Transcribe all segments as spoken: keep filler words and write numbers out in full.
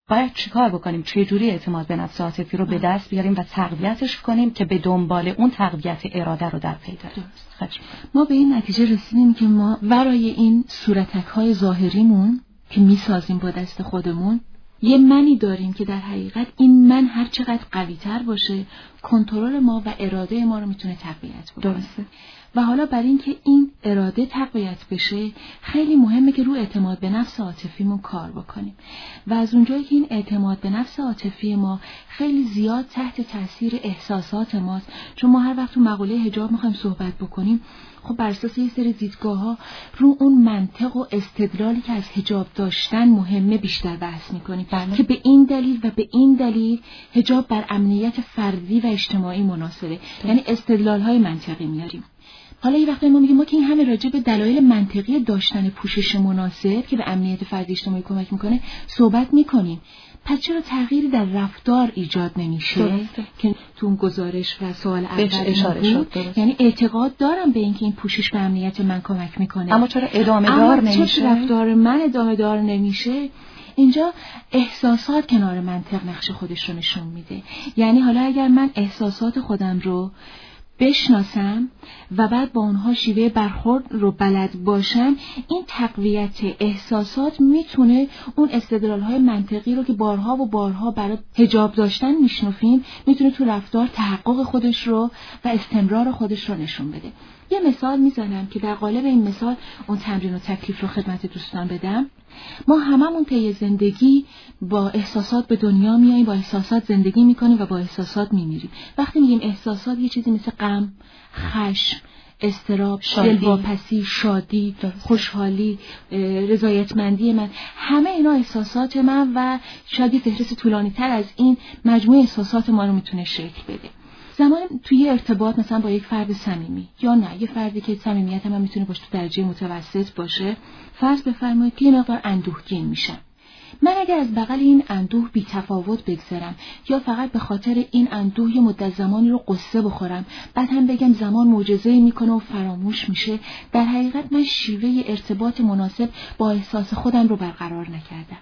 باید چیکار بکنیم؟ چه جوری اعتماد به نفس عاطفی رو به دست بیاریم و تقویتش کنیم که به دنبال اون تقویت اراده رو در پی داریم؟ ما به این نتیجه رسیدیم که ما ورای این صورتک‌های ظاهریمون که میسازیم با دست خودمون یه منی داریم که در حقیقت این من هر چقدر قوی تر باشه کنترل ما و اراده ما رو میتونه تقویت بکنه. درسته. و حالا برای اینکه این اراده تقویت بشه خیلی مهمه که رو اعتماد به نفس عاطفیمون کار بکنیم و از اونجایی که این اعتماد به نفس عاطفی ما خیلی زیاد تحت تاثیر احساسات ماست، چون ما هر وقت تو مقوله حجاب میخوایم صحبت بکنیم خب بر اساس یه سری دیدگاه‌ها رو اون منطق و استدلالی که از حجاب داشتن مهمه بیشتر بحث می‌کنیم که به این دلیل و به این دلیل حجاب بر امنیت فردی و اجتماعی مناسبه، یعنی استدلال‌های منطقی میاریم. حالا یه وقتی ما میگیم ما که این همه راجع به دلایل منطقی داشتن پوشش مناسب که به امنیت فردی اجتماعی کمک میکنه صحبت میکنیم، پس چرا تغییری در رفتار ایجاد نمیشه؟ درسته. که تو اون گزارش و سوال اول اشاره شد. یعنی اعتقاد دارم به اینکه این پوشش به امنیت من کمک میکنه، اما چرا ادامه دار نمیشه؟ چرا رفتار من ادامه دار نمیشه؟ اینجا احساسات کنار منطق نقش خودش رو نشون میده. یعنی حالا اگر من احساسات خودم رو بشناسم و بعد با اونها شیوه برخورد رو بلد باشم، این تقویت احساسات میتونه اون استدلال‌های منطقی رو که بارها و بارها برای حجاب داشتن میشنفیم میتونه تو رفتار تحقق خودش رو و استمرار خودش رو نشون بده. یه مثال میزنم که در قالب این مثال اون تمرین و تکلیف رو خدمت دوستان بدم. ما هممون طی زندگی با احساسات به دنیا میاییم، با احساسات زندگی میکنیم و با احساسات میمیریم. وقتی میگیم احساسات یه چیزی مثل غم، خشم، اضطراب، دلواپسی، شادی، خوشحالی، رضایتمندی من، همه اینا احساسات من و شاید یه فهرست طولانی تر از این مجموعه احساسات ما رو میتونه شکل بده. زمان توی ارتباط مثلا با یک فرد صمیمی یا نه یه فردی که صمیمیت من میتونه باشه تو درجه متوسط باشه، فرض بفرمایید که یه مقدار اندوهگین میشم. من اگر از بغل این اندوه بی تفاوت بگذرم یا فقط به خاطر این اندوه یه مدت زمانی رو قصه بخورم بعد هم بگم زمان معجزه‌ای میکنه و فراموش میشه، در حقیقت من شیوه ارتباط مناسب با احساس خودم رو برقرار نکردم.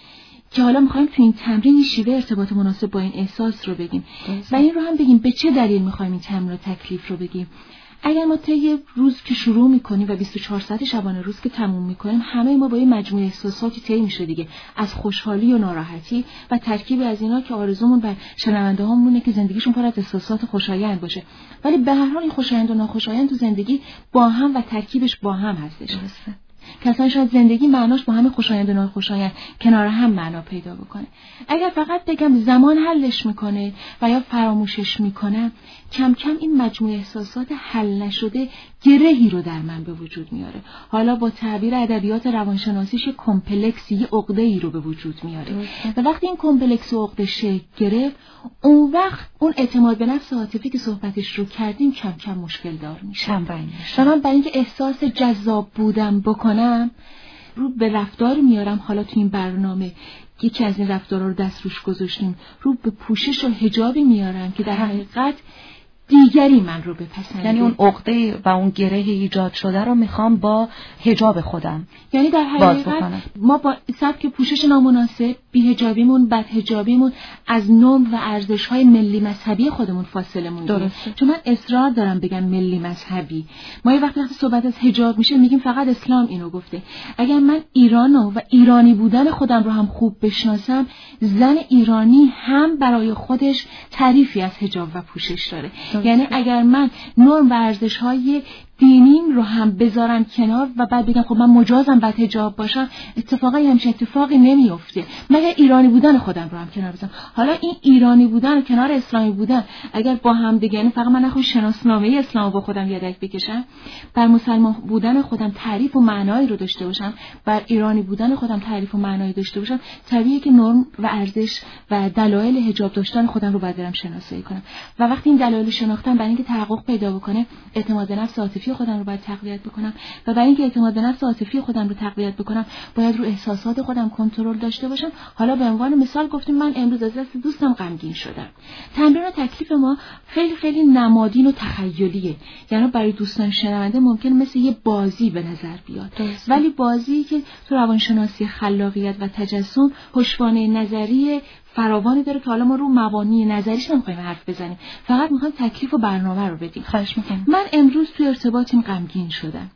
که حالا میخوایم تو این تمرین شیوه ارتباط مناسب با این احساس رو بگیم و این رو هم بگیم به چه دلیل میخوایم این تمرین و تکلیف رو بگیم. اگر ما طی روز که شروع میکنیم و بیست و چهار ساعت شبانه روز که تموم میکنیم همه ما با این مجموعه احساساتی طی میشه دیگه، از خوشحالی و ناراحتی و ترکیب از اینا که آرزومون و شنونده هامونه که زندگیشون پر از احساسات خوشایند باشه، ولی به هر حال این خوشایند و ناخوشایند تو زندگی با هم و ترکیبش با هم هستش. کسان شاید زندگی معناش با همه خوشایند و ناخوشایند کنار هم معنا پیدا بکنه. اگر فقط بگم زمان حلش میکنه و یا فراموشش میکنم، کم کم این مجموعه احساسات حل نشده گرهی رو در من به وجود میاره. حالا با تعبیر ادبیات روانشناسیش کمپلکسی، یه عقده‌ای رو به وجود میاره. و وقتی این کمپلکس و عقده شکل گرفت، اون وقت اون اعتماد به نفس عاطفی که صحبتش رو کردیم کم کم مشکل دار میشه. و من برای اینکه احساس جذاب بودم بکنم رو به رفتار میارم. حالا تو این برنامه یکی از این رفتارها رو دست روش گذاشتیم، رو به پوشش و حجابی میارم که در حقیقت دیگری من رو بپسنده. یعنی اون عقده و اون گره ایجاد شده رو میخوام با حجاب خودم یعنی در حقیقت ما با سبک پوشش نامناسب، بی‌حجابیمون، بدحجابیمون از نام و ارزش‌های ملی مذهبی خودمون فاصله موندیم. چون من اصرار دارم بگم ملی مذهبی. ما یه وقتی وقتی صحبت از حجاب میشه میگیم فقط اسلام اینو گفته. اگر من ایرانو و ایرانی بودن خودم رو هم خوب بشناسم، زن ایرانی هم برای خودش تعریفی از حجاب و پوشش داره. یعنی اگر من نرم و ارزش‌های دینیم رو هم بذارم کنار و بعد بگم خب من مجازم بعد حجاب باشم، اتفاقا همچین اتفاقی نمیفته مگر ایرانی بودن خودم رو هم کنار بذارم. حالا این ایرانی بودن و کنار اسلامی بودن اگر با هم دیگه، یعنی فقط من نخوام شناسنامه اسلام با خودم یدک بکشم، بر مسلمان بودن خودم تعریف و معنایی رو داشته باشم، بر ایرانی بودن خودم تعریف و معنایی داشته باشم، طبیعیه که نرم و ارزش و دلایل حجاب داشتن خودم رو باید برم شناسایی کنم. و وقتی این دلایل شناختم برای اینکه تحقق پیدا بکنه، اعتماد به نفس عاطفی عاطفی خودم رو باید تقویت بکنم و برای اینکه اعتماد به نفس عاطفی خودم رو تقویت بکنم باید رو احساسات خودم کنترل داشته باشم. حالا به عنوان مثال گفتیم من امروز از دست دوستم غمگین شدم. تمرین و تکلیف ما خیلی خیلی نمادین و تخیلیه، یعنی برای دوستان شنونده ممکن مثل یه بازی به نظر بیاد درست. ولی بازی که تو روانشناسی خلاقیت و تجسم پشتوانه نظری فراوانی داره که حالا ما رو مبانی نظریش نمیخوایم حرف بزنیم، فقط میخوایم تکلیف و برنامه رو بدیم. خواهش میکنم. من امروز توی ارتباطیم غمگین شدم.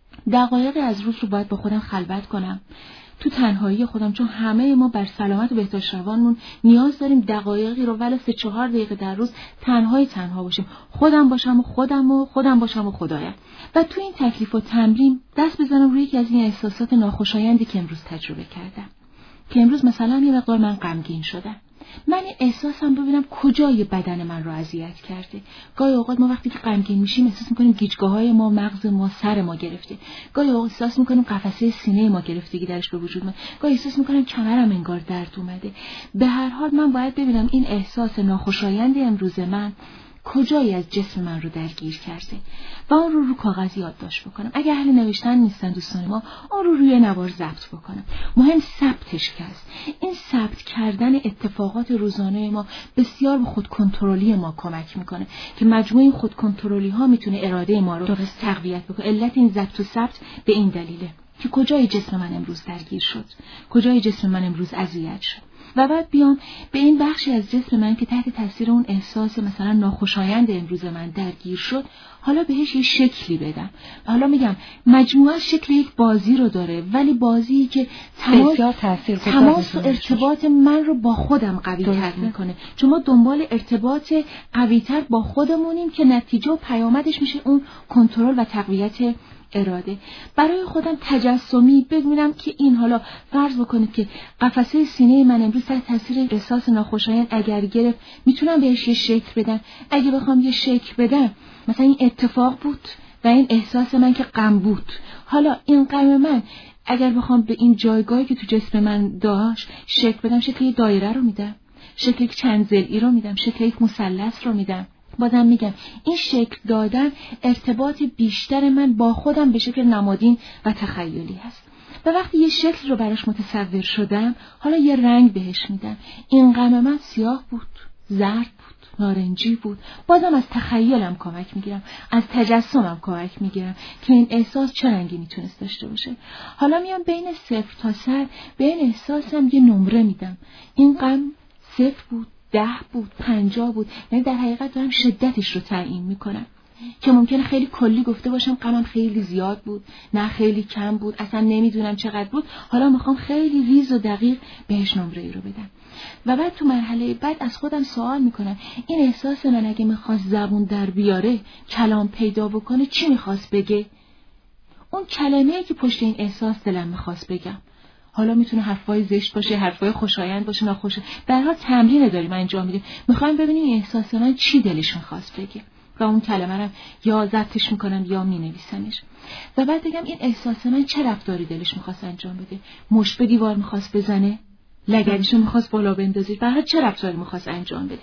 دقایقی از روز رو باید با خودم خلوت کنم، تو تنهایی خودم، چون همه ما بر سلامت و بهداشت روانمون نیاز داریم دقایقی رو ولو سه چهار دقیقه در روز تنهایی تنها باشیم، خودم باشم و خودم و خودم باشم و خدایم. و تو این تکلیف و تمرین دست بزنم روی یکی از این احساسات ناخوشایندی که امروز تجربه کردم، که امروز مثلا یه مقدار من غمگین شدم. من احساسم ببینم کجای بدن من رو اذیت کرده. گاهی اوقات ما وقتی که غمگین میشیم احساس میکنیم گیجگاه‌های ما، مغز ما، سر ما گرفته. گاهی اوقات احساس میکنیم قفسه سینه ما گرفتگی درش به وجود میاد. گاهی احساس میکنم کمرم انگار درد اومده. به هر حال من باید ببینم این احساس ناخوشایند امروز من کجایی از جسم من رو درگیر کرده و اون رو رو کاغذ یادداشت بکنم. اگه اهل نوشتن نیستن دوستان ما، اون رو روی نوار ضبط بکنم. مهم ثبتش هست. این ثبت کردن اتفاقات روزانه ما بسیار به خود کنترلی ما کمک میکنه که مجموع این خود کنترلی ها میتونه اراده ما رو درست تقویت بکنه. علت این ضبط و ثبت به این دلیله که کجای جسم من امروز درگیر شد، کجای جسم من امروز اذیت شد، و بعد بیام به این بخشی از جسم من که تحت تاثیر اون احساس مثلا ناخوشایند امروز من درگیر شد، حالا بهش یه شکلی بدم. حالا میگم مجموعه شکل یک بازی رو داره، ولی بازی که تماس تماس و ارتباط من رو با خودم قوی تر میکنه، چون ما دنبال ارتباط قوی تر با خودمونیم که نتیجه و پیامدش میشه اون کنترل و تقویت اراده. برای خودم تجسمی ببینم که این حالا فرض بکنید که قفسه سینه من امروز تحت تاثیر احساس ناخوشایند اگر گرفت، میتونم بهش یه شکل بدم. اگه بخوام یه شکل بدم، مثلا این اتفاق بود و این احساس من که غم بود، حالا این غم من اگر بخوام به این جایگاهی که تو جسم من داشت شکل بدم، شکل یه دایره رو میدم، شکل یک چند ضلعی رو میدم، شکل یک مثلث رو میدم. بازم میگم این شکل دادن ارتباط بیشتر من با خودم به شکل نمادین و تخیلی هست. و وقتی یه شکل رو براش متصور شدم، حالا یه رنگ بهش میدم. این غم من سیاه بود، زرد بود، نارنجی بود. بازم از تخیلم کمک میگیرم، از تجسمم کمک میگیرم که این احساس چه رنگی میتونست داشته باشه. حالا میام بین صفر تا صد به این احساسم یه نمره میدم. این غم صفر بود، ده بود، پنجاه بود. یعنی در حقیقت دارم شدتش رو تعیین میکنم که ممکنه خیلی کلی گفته باشم غمم خیلی زیاد بود، نه خیلی کم بود، اصلا نمیدونم چقدر بود. حالا میخوام خیلی ریز و دقیق بهش نمره ای رو بدم. و بعد تو مرحله بعد از خودم سوال میکنم این احساس من اگه میخواست زبون در بیاره، کلام پیدا بکنه، چی میخواست بگه؟ اون کلمه‌ای که پشت این احساس دلم میخواست بگم. حالا میتونه حرفای زشت باشه، حرفای خوشایند باشه، ناخوش. به هر حال تمرین داریم انجام میدیم. میخوایم ببینیم این احساس من چی دلش میخواست بگه و اون کلمه رو یا ضبطش میکنم یا مینویسمش. و بعد بگم این احساس من چه رفتاری دلش میخواست انجام بده. مشت به دیوار میخواست بزنه، لگدیشو میخواست بالا بندازه، به هر حال چه رفتاری میخواست انجام بده.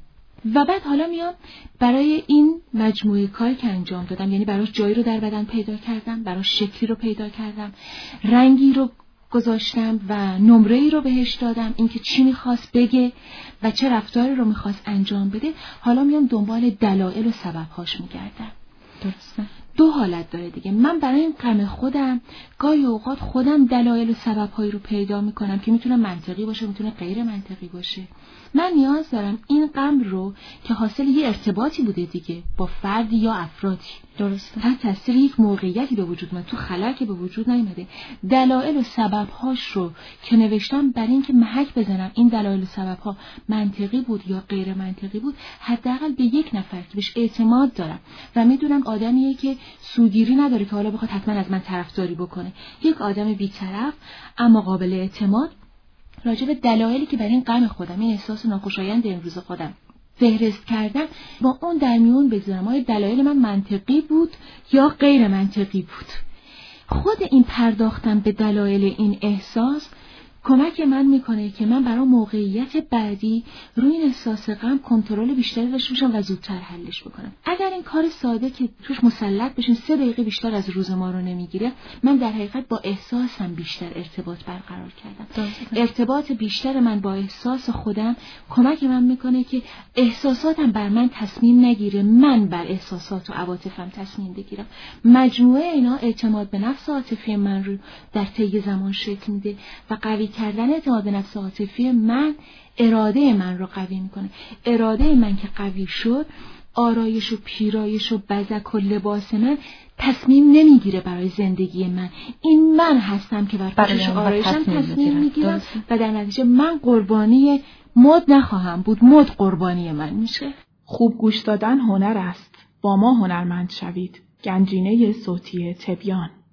و بعد حالا میام برای این مجموعه کاری که انجام دادم، یعنی براش جایی رو در بدن پیدا کردم، براش شکلی رو پیدا کردم، رنگی رو گذاشتم و نمره ای رو بهش دادم، اینکه چی میخواست بگه و چه رفتاری رو میخواست انجام بده. حالا میام دنبال دلایل و سببهاش میگردم. درسته؟ دو حالت داره دیگه. من برای این غم خودم گاهی اوقات خودم دلایل و سببهایی رو پیدا میکنم که میتونه منطقی باشه، میتونه غیر منطقی باشه. من نیاز دارم این غم رو که حاصل یه ارتباطی بوده دیگه با فردی یا افرادی، درسته، تحت تاثیر یک موقعیتی به وجود من تو خلا که به وجود نیامده، دلایل و سببهاش رو که نوشتم برای اینکه محک بزنم این دلایل و سببها منطقی بود یا غیر منطقی بود، حداقل به یک نفر که بهش اعتماد دارم و میدونم آدمیه که سودگیری نداره که حالا بخواد حتما از من طرفداری بکنه، یک آدم بی‌طرف اما قابل اعتماد، راجع به دلایلی که برای این غم خودم، این احساس ناخوشایند امروز خودم فهرست کردم، با اون در میون بگذارم آیا دلایل من منطقی بود یا غیر منطقی بود. خود این پرداختن به دلایل این احساس کمک من میکنه که من برای موقعیت بعدی روی این احساس غم کنترل بیشتری داشته باشم و زودتر حلش بکنم. اگر این کار ساده که توش مسلط بشیم سه دقیقه بیشتر از روز ما رو نمیگیره، من در حقیقت با احساسم بیشتر ارتباط برقرار کردم. ارتباط بیشتر من با احساس خودم کمک من میکنه که احساساتم بر من تصمیم نگیره، من بر احساسات و عواطفم تصمیم بگیرم. مجموعه اینا اعتماد به نفس عاطفی من رو در طی زمان شکل میده و قوی کردن اعتماد به نفس عاطفی من اراده من رو قوی میکنه. اراده من که قوی شد، آرایش و پیرایش و بزک و لباس من تصمیم نمیگیره برای زندگی من. این من هستم که بر پوشش آرایشم تصمیم میگیرم و در نتیجه من قربانی مد نخواهم بود، مد قربانی من میشه. خوب گوش دادن هنر است. با ما هنرمند شوید. گنجینه صوتی تبیان.